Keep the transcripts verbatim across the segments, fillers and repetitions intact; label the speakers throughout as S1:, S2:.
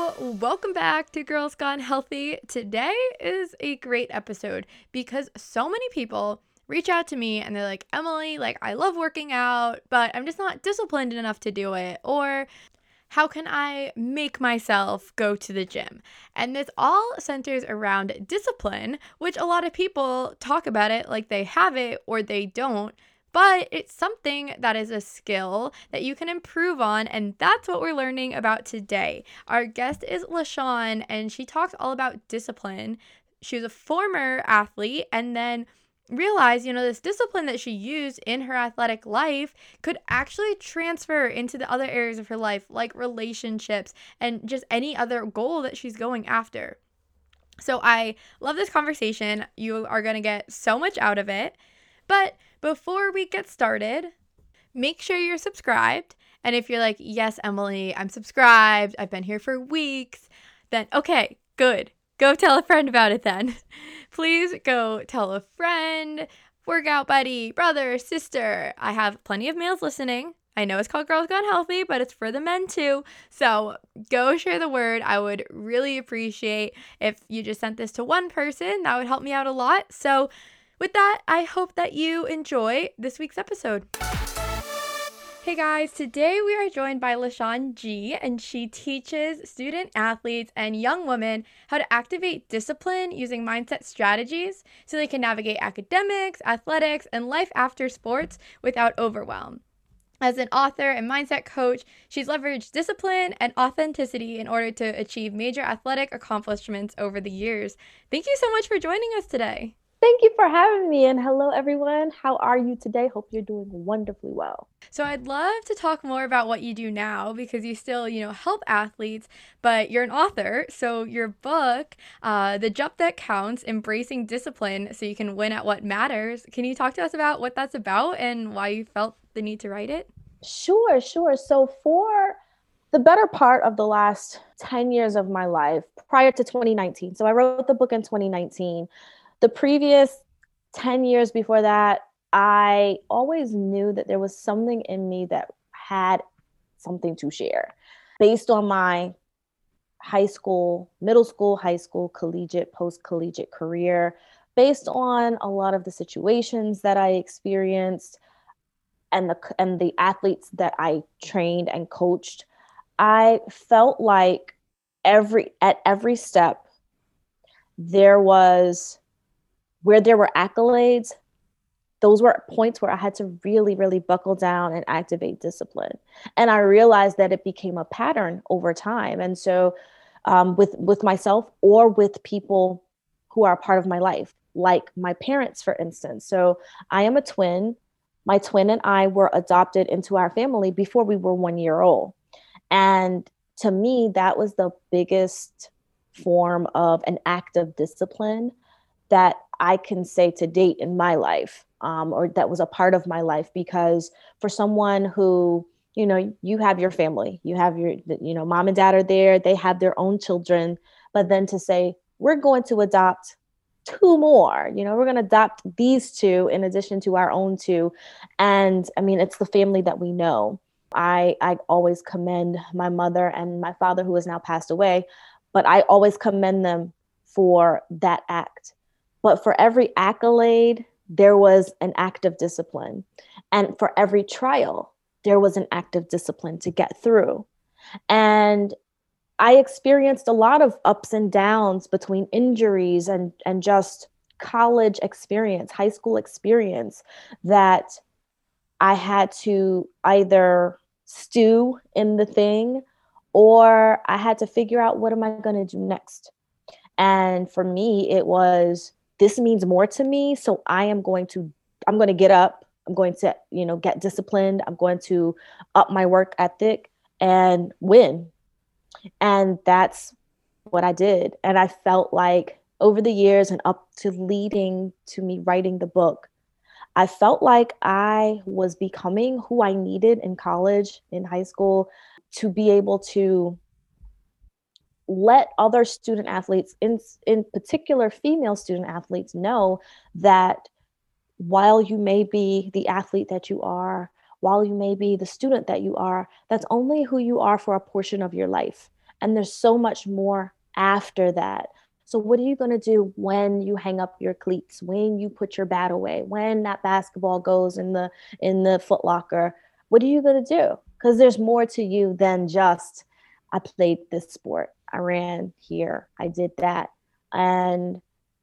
S1: Hello, welcome back to Girls Gone Healthy. Today is a great episode because so many people reach out to me and they're like, Emily, like I love working out, but I'm just not disciplined enough to do it. Or how can I make myself go to the gym? And this all centers around discipline, which a lot of people talk about it like they have it or they don't. But it's something that is a skill that you can improve on, and that's what we're learning about today. Our guest is LaShawn, and she talks all about discipline. She was a former athlete and then realized, you know, this discipline that she used in her athletic life could actually transfer into the other areas of her life, like relationships and just any other goal that she's going after. So I love this conversation. You are going to get so much out of it. But before we get started, make sure you're subscribed. And if you're like, yes, Emily, I'm subscribed, I've been here for weeks, then okay, good. Go tell a friend about it then. Please go tell a friend, workout buddy, brother, sister. I have plenty of males listening. I know it's called Girls Gone Healthy, but it's for the men too. So go share the word. I would really appreciate if you just sent this to one person. That would help me out a lot. So with that, I hope that you enjoy this week's episode. Hey guys, today we are joined by LaShawn G, and she teaches student athletes and young women how to activate discipline using mindset strategies so they can navigate academics, athletics, and life after sports without overwhelm. As an author and mindset coach, she's leveraged discipline and authenticity in order to achieve major athletic accomplishments over the years. Thank you so much for joining us today.
S2: Thank you for having me, and hello everyone. How are you today? Hope you're doing wonderfully well.
S1: So I'd love to talk more about what you do now because you still, you know, help athletes, but you're an author. So your book, uh, The Jump That Counts, Embracing Discipline so you can win at what matters. Can you talk to us about what that's about and why you felt the need to write it?
S2: Sure, sure. So for the better part of the last ten years of my life, prior to twenty nineteen, so I wrote the book in twenty nineteen. The previous ten years before that, I always knew that there was something in me that had something to share based on my high school, middle school, high school, collegiate, post-collegiate career, based on a lot of the situations that I experienced and the and the athletes that I trained and coached. I felt like every at every step there was where there were accolades, those were points where I had to really, really buckle down and activate discipline. And I realized that it became a pattern over time. And so um, with, with myself or with people who are a part of my life, like my parents, for instance. So I am a twin. My twin and I were adopted into our family before we were one year old. And to me, that was the biggest form of an act of discipline that I can say to date in my life, um, or that was a part of my life, because for someone who, you know, you have your family, you have your, you know, mom and dad are there, they have their own children, but then to say, we're going to adopt two more, you know, we're going to adopt these two in addition to our own two. And I mean, it's the family that we know. I, I always commend my mother and my father, who has now passed away, but I always commend them for that act. But for every accolade, there was an act of discipline. And for every trial, there was an act of discipline to get through. And I experienced a lot of ups and downs between injuries and, and just college experience, high school experience, that I had to either stew in the thing or I had to figure out, what am I going to do next? And for me, it was, this means more to me. So I am going to, I'm going to get up. I'm going to, you know, get disciplined. I'm going to up my work ethic and win. And that's what I did. And I felt like over the years and up to leading to me writing the book, I felt like I was becoming who I needed in college, in high school, to be able to let other student athletes, in, in particular female student athletes, know that while you may be the athlete that you are, while you may be the student that you are, that's only who you are for a portion of your life. And there's so much more after that. So what are you going to do when you hang up your cleats, when you put your bat away, when that basketball goes in the in the foot locker? What are you going to do? Because there's more to you than just, I played this sport, I ran here, I did that. And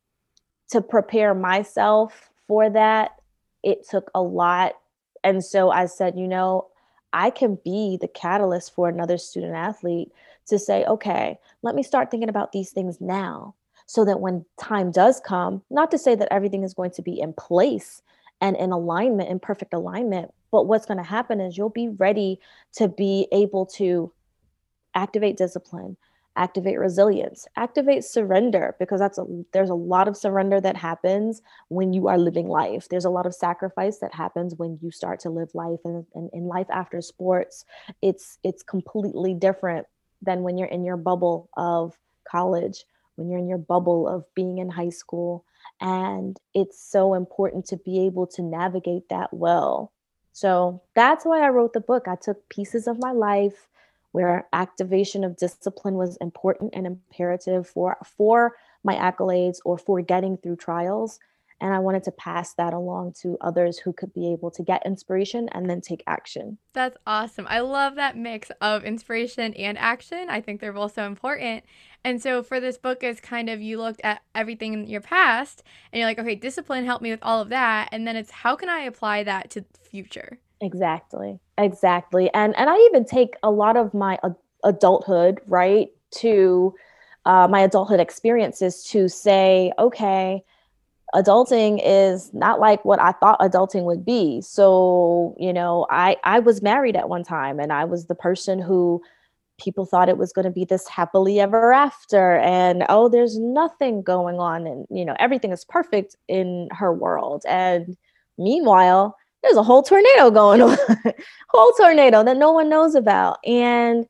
S2: to prepare myself for that, it took a lot. And so I said, you know, I can be the catalyst for another student athlete to say, okay, let me start thinking about these things now, so that when time does come, not to say that everything is going to be in place and in alignment, in perfect alignment, but what's going to happen is you'll be ready to be able to activate discipline, activate resilience, activate surrender, because that's a, there's a lot of surrender that happens when you are living life. There's a lot of sacrifice that happens when you start to live life, and, and in life after sports, it's it's completely different than when you're in your bubble of college, when you're in your bubble of being in high school. And it's so important to be able to navigate that well. So that's why I wrote the book. I took pieces of my life where activation of discipline was important and imperative for for my accolades or for getting through trials. And I wanted to pass that along to others who could be able to get inspiration and then take action.
S1: That's awesome. I love that mix of inspiration and action. I think they're both so important. And so for this book, is kind of you looked at everything in your past and you're like, okay, discipline helped me with all of that. And then it's how can I apply that to the future?
S2: Exactly. Exactly. And and I even take a lot of my ad- adulthood, right, to uh, my adulthood experiences to say, okay, adulting is not like what I thought adulting would be. So, you know, I I was married at one time, and I was the person who people thought it was going to be this happily ever after, and oh, there's nothing going on, and you know, everything is perfect in her world. And meanwhile, there's a whole tornado going on, whole tornado that no one knows about. And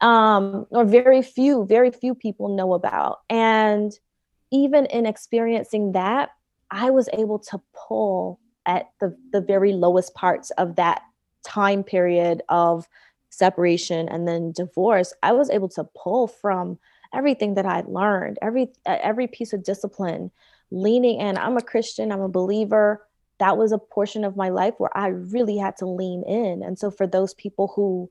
S2: um or very few very few people know about. And even in experiencing that, I was able to pull at the, the very lowest parts of that time period of separation and then divorce. I was able to pull from everything that I'd learned, every every piece of discipline, leaning in. I'm a Christian, I'm a believer. That was a portion of my life where I really had to lean in. And so for those people who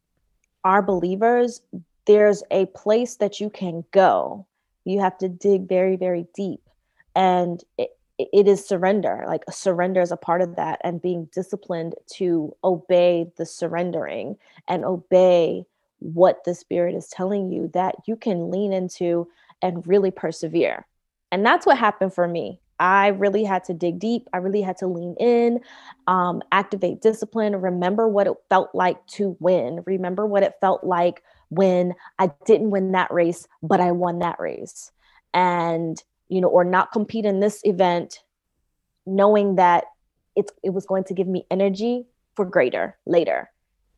S2: are believers, there's a place that you can go. You have to dig very, very deep. And it, it is surrender. Like surrender is a part of that, and being disciplined to obey the surrendering and obey what the Spirit is telling you, that you can lean into and really persevere. And that's what happened for me. I really had to dig deep. I really had to lean in, um, activate discipline, remember what it felt like to win, remember what it felt like when I didn't win that race, but I won that race. And, you know, or not compete in this event, knowing that it's, it was going to give me energy for greater later.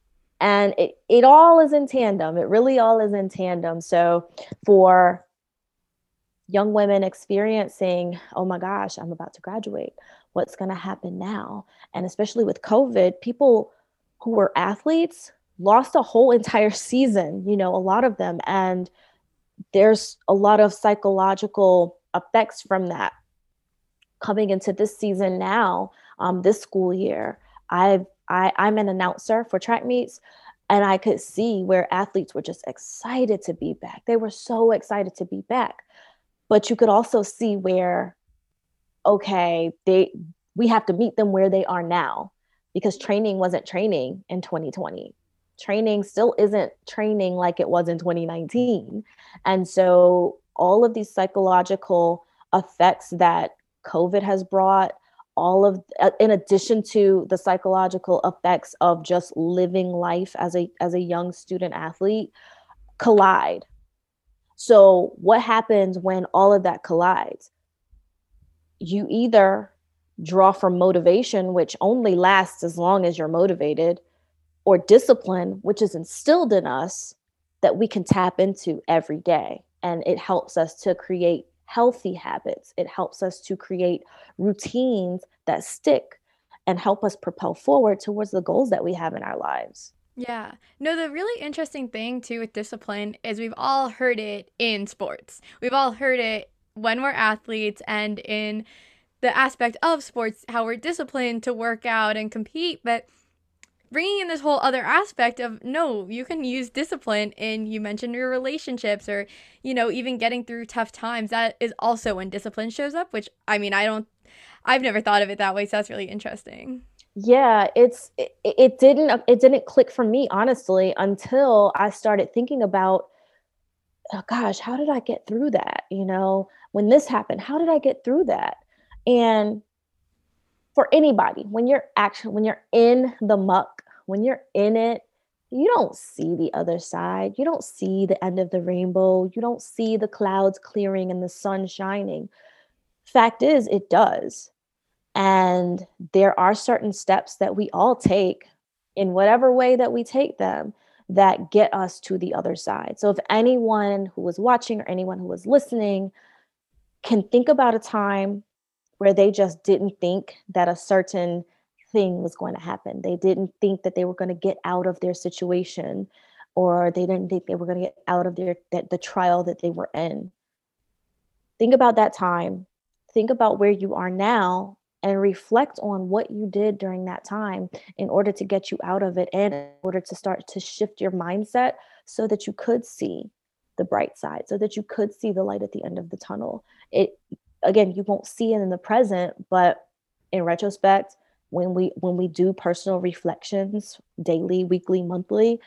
S2: And it, it all is in tandem. It really all is in tandem. So for young women experiencing, oh my gosh, I'm about to graduate, what's going to happen now? And especially with COVID, people who were athletes lost a whole entire season, you know, a lot of them. And there's a lot of psychological effects from that coming into this season now, um, this school year. I've, I, I'm an announcer for track meets, and I could see where athletes were just excited to be back. They were so excited to be back. But you could also see where, okay, they we have to meet them where they are now, because training wasn't training in twenty twenty. Training still isn't training like it was in twenty nineteen. And so all of these psychological effects that COVID has brought, all of, in addition to the psychological effects of just living life as a as a young student athlete, collide. So what happens when all of that collides? You either draw from motivation, which only lasts as long as you're motivated, or discipline, which is instilled in us that we can tap into every day. And it helps us to create healthy habits. It helps us to create routines that stick and help us propel forward towards the goals that we have in our lives.
S1: Yeah. No, the really interesting thing too with discipline is we've all heard it in sports. We've all heard it when we're athletes and in the aspect of sports, how we're disciplined to work out and compete. But bringing in this whole other aspect of no, you can use discipline in, you mentioned your relationships or, you know, even getting through tough times. That is also when discipline shows up, which I mean, I don't, I've never thought of it that way. So that's really interesting.
S2: Yeah, it's it, it didn't it didn't click for me honestly until I started thinking about, oh gosh, how did I get through that? You know, when this happened, how did I get through that? And for anybody, when you're actually when you're in the muck, when you're in it, you don't see the other side. You don't see the end of the rainbow. You don't see the clouds clearing and the sun shining. Fact is, it does. And there are certain steps that we all take in whatever way that we take them that get us to the other side. So if anyone who was watching or anyone who was listening can think about a time where they just didn't think that a certain thing was going to happen, they didn't think that they were going to get out of their situation, or they didn't think they were going to get out of their that the trial that they were in. Think about that time. Think about where you are now and reflect on what you did during that time in order to get you out of it and in order to start to shift your mindset so that you could see the bright side, so that you could see the light at the end of the tunnel. It again, you won't see it in the present, but in retrospect, when we when we do personal reflections daily, weekly, monthly,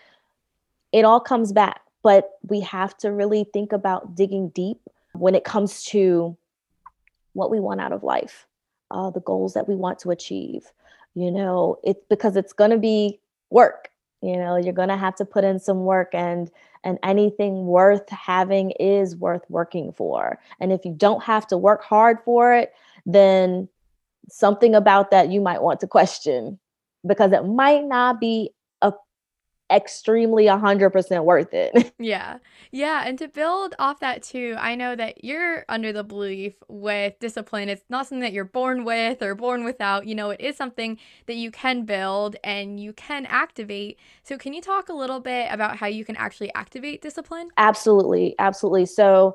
S2: it all comes back. But we have to really think about digging deep when it comes to what we want out of life, uh, the goals that we want to achieve. You know, it's because it's going to be work. You know, you're going to have to put in some work, and and anything worth having is worth working for. And if you don't have to work hard for it, then something about that you might want to question, because it might not be a extremely one hundred percent worth it.
S1: Yeah. Yeah. And to build off that too, I know that you're under the belief with discipline. It's not something that you're born with or born without. You know, it is something that you can build and you can activate. So, can you talk a little bit about how you can actually activate discipline?
S2: Absolutely, absolutely. So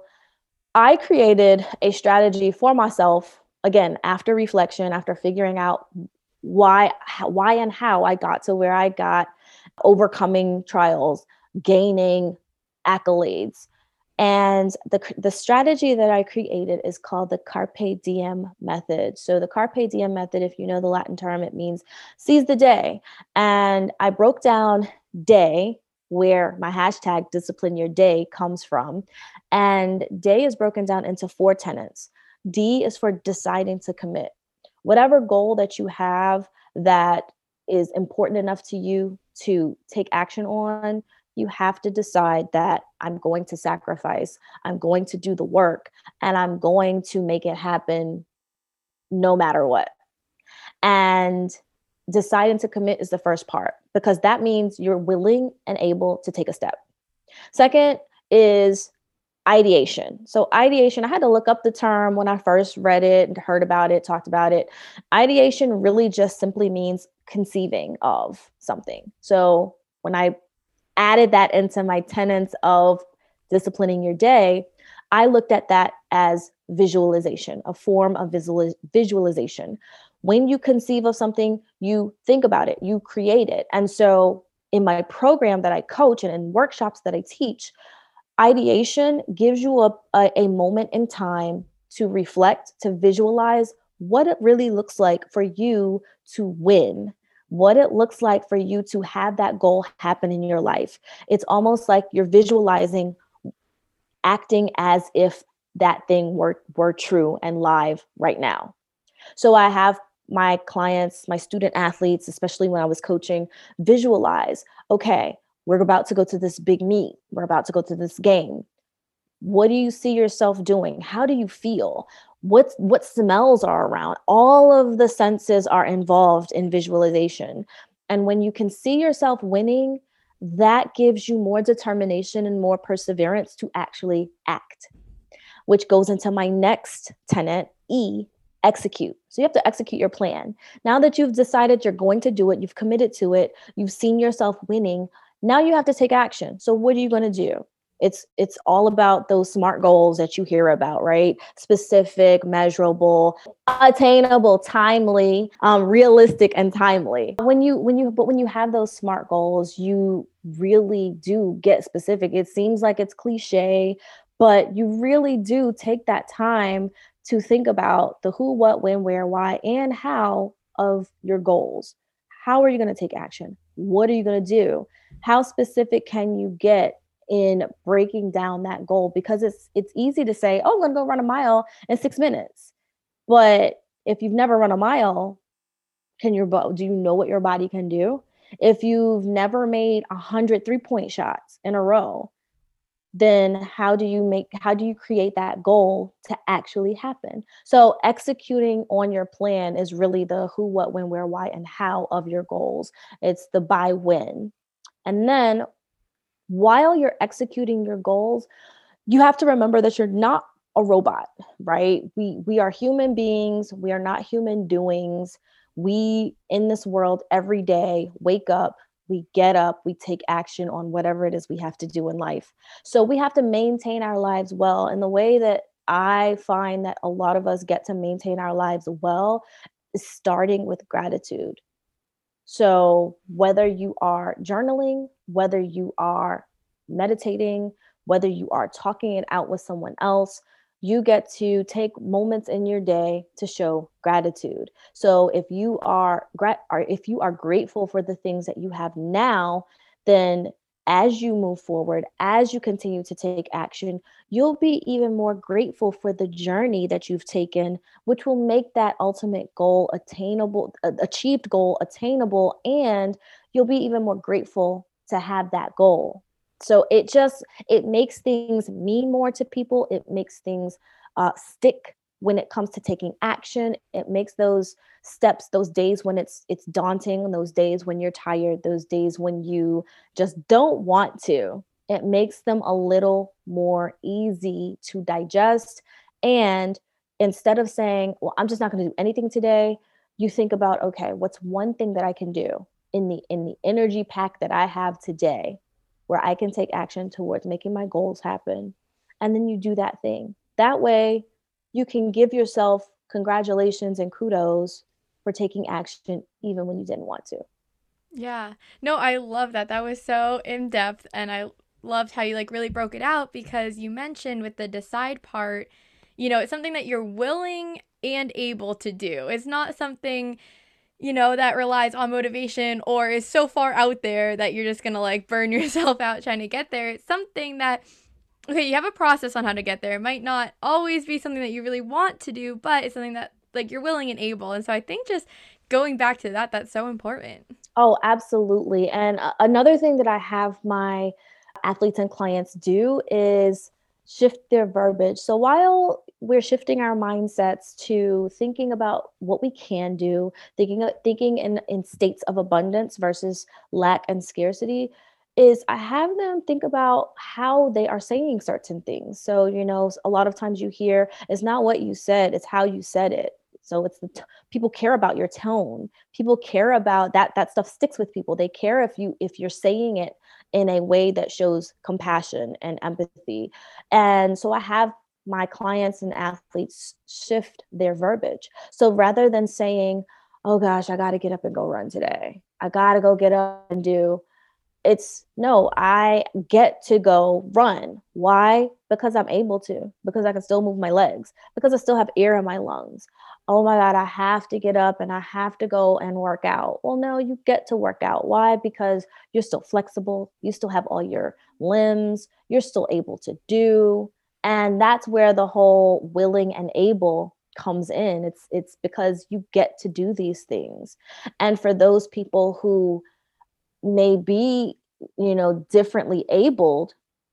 S2: I created a strategy for myself, again, after reflection, after figuring out why how, why and how I got to where I got, overcoming trials, gaining accolades. And the the strategy that I created is called the Carpe Diem method. So the Carpe Diem method, if you know the Latin term, it means seize the day. And I broke down day, where my hashtag discipline your day comes from. And day is broken down into four tenets. D is for deciding to commit. Whatever goal that you have that is important enough to you to take action on, you have to decide that I'm going to sacrifice, I'm going to do the work, and I'm going to make it happen no matter what. And deciding to commit is the first part, because that means you're willing and able to take a step. Second is ideation. So ideation, I had to look up the term when I first read it and heard about it, talked about it. Ideation really just simply means conceiving of something. So when I added that into my tenets of disciplining your day, I looked at that as visualization, a form of visual, visualization. When you conceive of something, you think about it, you create it. And so in my program that I coach and in workshops that I teach, ideation gives you a, a, a moment in time to reflect, to visualize what it really looks like for you to win, what it looks like for you to have that goal happen in your life. It's almost like you're visualizing acting as if that thing were, were true and live right now. So I have my clients, my student athletes, especially when I was coaching, visualize, okay, we're about to go to this big meet. We're about to go to this game. What do you see yourself doing? How do you feel? What, what smells are around? All of the senses are involved in visualization. And when you can see yourself winning, that gives you more determination and more perseverance to actually act, which goes into my next tenet, E, execute. So you have to execute your plan. Now that you've decided you're going to do it, you've committed to it, you've seen yourself winning, now you have to take action. So what are you going to do? It's it's all about those SMART goals that you hear about, right? Specific, measurable, attainable, timely, um, realistic, and timely. When you when you but when you have those SMART goals, you really do get specific. It seems like it's cliche, but you really do take that time to think about the who, what, when, where, why, and how of your goals. How are you going to take action? What are you going to do? How specific can you get in breaking down that goal? Because it's it's easy to say, oh, I'm going to go run a mile in six minutes. But if you've never run a mile, can your do you know what your body can do? If you've never made a hundred three-point shots in a row, then how do you make how do you create that goal to actually happen? So executing on your plan is really the who, what, when, where, why, and how of your goals. It's the by when. And then while you're executing your goals, you have to remember that you're not a robot, right? We we are human beings. We are not human doings. We in this world every day wake up, we get up, we take action on whatever it is we have to do in life. So we have to maintain our lives well. And the way that I find that a lot of us get to maintain our lives well is starting with gratitude. So whether you are journaling, whether you are meditating, whether you are talking it out with someone else, you get to take moments in your day to show gratitude. So if you are gra- or if you are grateful for the things that you have now, then as you move forward, as you continue to take action, you'll be even more grateful for the journey that you've taken, which will make that ultimate goal attainable, uh, achieved goal attainable, and you'll be even more grateful to have that goal. So it just it makes things mean more to people. It makes things uh, stick when it comes to taking action. It makes those steps, those days when it's it's daunting, those days when you're tired, those days when you just don't want to. It makes them a little more easy to digest. And instead of saying, "Well, I'm just not going to do anything today," you think about, "Okay, what's one thing that I can do in the in the energy pack that I have today?" Where I can take action towards making my goals happen. And then you do that thing. That way, you can give yourself congratulations and kudos for taking action even when you didn't want to.
S1: Yeah. No, I love that. That was so in depth, and I loved how you like really broke it out because you mentioned with the decide part, you know, it's something that you're willing and able to do. It's not something, you know, that relies on motivation or is so far out there that you're just going to like burn yourself out trying to get there. It's something that, okay, you have a process on how to get there. It might not always be something that you really want to do, but it's something that like you're willing and able. And so I think just going back to that, that's so important.
S2: Oh, absolutely. And uh, another thing that I have my athletes and clients do is shift their verbiage. So while we're shifting our mindsets to thinking about what we can do, thinking thinking in, in states of abundance versus lack and scarcity, is I have them think about how they are saying certain things. So, you know, a lot of times you hear it's not what you said, it's how you said it. So it's the t- people care about your tone. People care about that. That stuff sticks with people. They care if you if you're saying it in a way that shows compassion and empathy. And so I have my clients and athletes shift their verbiage. So rather than saying, "Oh gosh, I got to get up and go run today. I got to go get up and do," it's no, I get to go run. Why? Because I'm able to, because I can still move my legs, because I still have air in my lungs. Oh my God, I have to get up and I have to go and work out. Well, no, you get to work out. Why? Because you're still flexible. You still have all your limbs. You're still able to do. And that's where the whole willing and able comes in. It's it's because you get to do these things. And for those people who may be, you know, differently abled,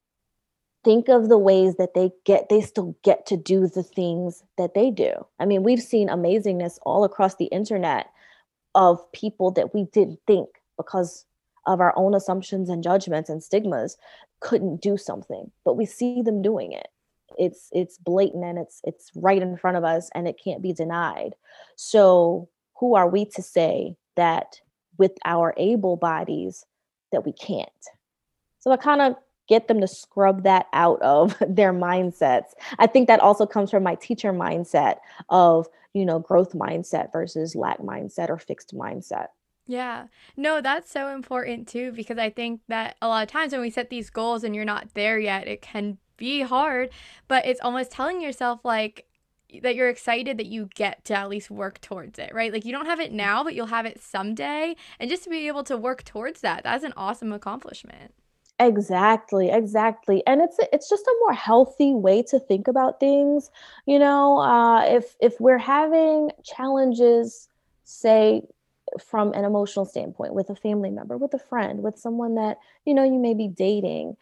S2: think of the ways that they get they still get to do the things that they do. I mean, we've seen amazingness all across the internet of people that we didn't think, because of our own assumptions and judgments and stigmas, couldn't do something, but we see them doing it. It's it's blatant and it's it's right in front of us and it can't be denied. So who are we to say that with our able bodies that we can't? So I kind of get them to scrub that out of their mindsets. I think that also comes from my teacher mindset of, you know, growth mindset versus lack mindset or fixed mindset.
S1: Yeah. No, that's so important too, because I think that a lot of times when we set these goals and you're not there yet, it can be hard, but it's almost telling yourself like that you're excited that you get to at least work towards it, right? Like you don't have it now, but you'll have it someday. And just to be able to work towards that, that's an awesome accomplishment.
S2: Exactly, exactly. And it's it's just a more healthy way to think about things. You know, uh, if if we're having challenges, say from an emotional standpoint, with a family member, with a friend, with someone that, you know, you may be dating,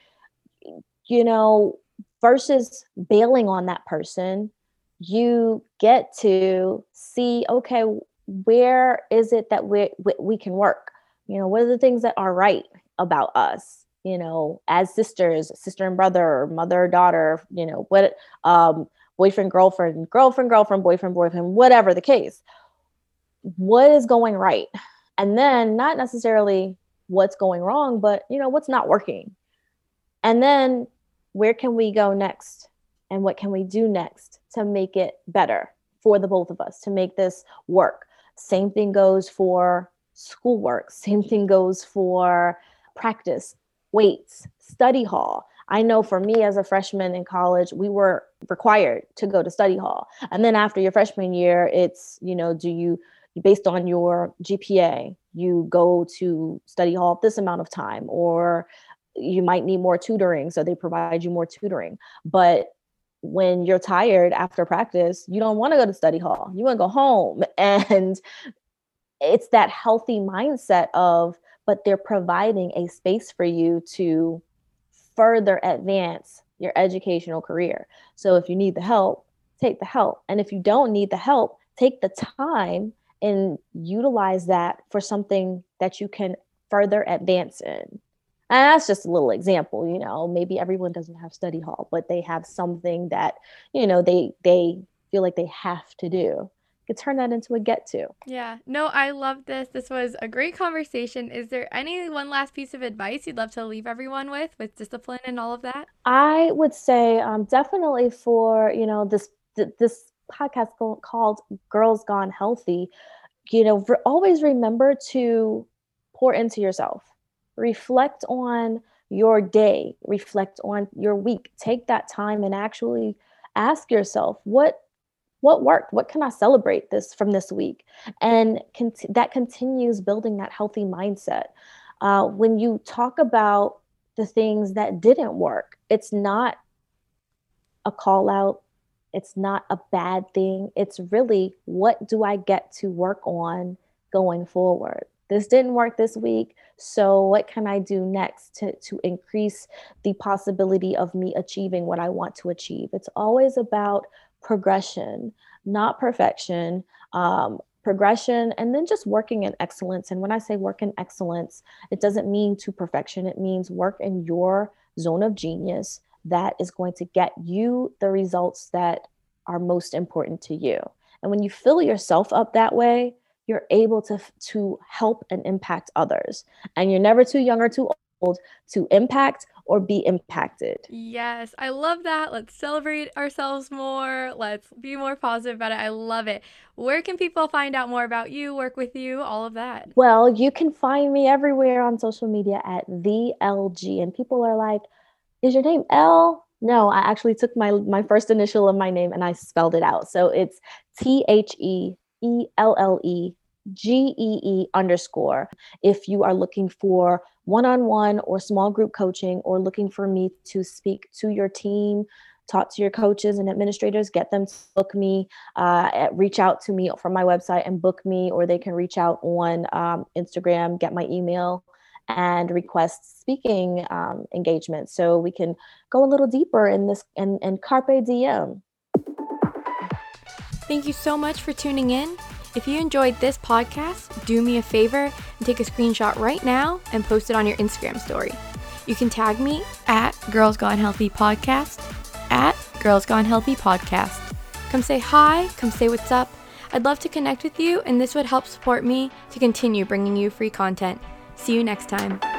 S2: you know, versus bailing on that person, you get to see, okay, where is it that we we can work? You know, what are the things that are right about us? You know, as sisters, sister and brother, mother, daughter, you know, what, um, boyfriend, girlfriend, girlfriend, girlfriend, boyfriend, boyfriend, whatever the case. What is going right? And then not necessarily what's going wrong, but, you know, what's not working. And then where can we go next? And what can we do next to make it better for the both of us, to make this work? Same thing goes for schoolwork. Same thing goes for practice, weights, study hall. I know for me as a freshman in college, we were required to go to study hall. And then after your freshman year, it's, you know, do you, based on your G P A, you go to study hall this amount of time, or you might need more tutoring. So they provide you more tutoring. But when you're tired after practice, you don't want to go to study hall. You want to go home. And it's that healthy mindset of, but they're providing a space for you to further advance your educational career. So if you need the help, take the help. And if you don't need the help, take the time and utilize that for something that you can further advance in. And that's just a little example, you know, maybe everyone doesn't have study hall, but they have something that, you know, they they feel like they have to do. You turn that into a get to.
S1: Yeah. No, I love this. This was a great conversation. Is there any one last piece of advice you'd love to leave everyone with, with discipline and all of that?
S2: I would say um, definitely for, you know, this th- this podcast go- called Girls Gone Healthy, you know, re- always remember to pour into yourself. Reflect on your day, reflect on your week. Take that time and actually ask yourself, what what worked? What can I celebrate this from this week? And cont- that continues building that healthy mindset. Uh, when you talk about the things that didn't work, it's not a call out. It's not a bad thing. It's really, what do I get to work on going forward? This didn't work this week. So what can I do next to, to increase the possibility of me achieving what I want to achieve? It's always about progression, not perfection, um, progression, and then just working in excellence. And when I say work in excellence, it doesn't mean to perfection. It means work in your zone of genius that is going to get you the results that are most important to you. And when you fill yourself up that way, you're able to, to help and impact others. And you're never too young or too old to impact or be impacted.
S1: Yes, I love that. Let's celebrate ourselves more. Let's be more positive about it. I love it. Where can people find out more about you, work with you, all of that?
S2: Well, you can find me everywhere on social media at the L G. And people are like, is your name L? No, I actually took my my first initial of my name and I spelled it out. So it's T H E E L L E G E E underscore. If you are looking for one-on-one or small group coaching, or looking for me to speak to your team, talk to your coaches and administrators, get them to book me, uh, reach out to me from my website and book me, or they can reach out on um, Instagram, get my email, and request speaking um, engagements, so we can go a little deeper in this and, and carpe diem.
S1: Thank you so much for tuning in. If you enjoyed this podcast, do me a favor and take a screenshot right now and post it on your Instagram story. You can tag me at Girls Gone Healthy Podcast, at Girls Gone Healthy podcast. Come say hi, come say what's up. I'd love to connect with you, and this would help support me to continue bringing you free content. See you next time.